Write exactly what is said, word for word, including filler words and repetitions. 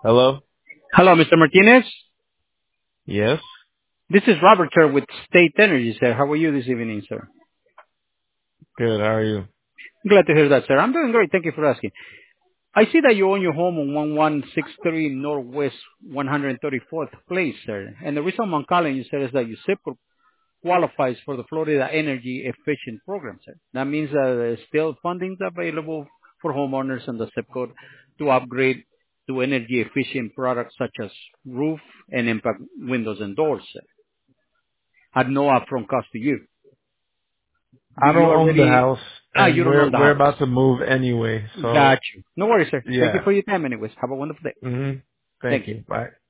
Hello? Hello, Mister Martinez. Yes? This is Robert, sir, with State Energy, sir. How are you this evening, sir? Good, how are you? Glad to hear that, sir. I'm doing great. Thank you for asking. I see that you own your home on one one six three Northwest one hundred thirty-fourth Place, sir. And the reason I'm calling you, sir, is that your zip code qualifies for the Florida Energy Efficient Program, sir. That means that there's still funding available for homeowners in the zip code to upgrade to energy efficient products such as roof and impact windows and doors, sir, at no upfront cost to you. Do I you don't own the already? house, Ah, you and don't we're own the we're house. about to move anyway, so Got you. No worries, sir. Thank you yeah. for your time anyways. Have a wonderful day. Mhm. Thank Thank you. you. Bye.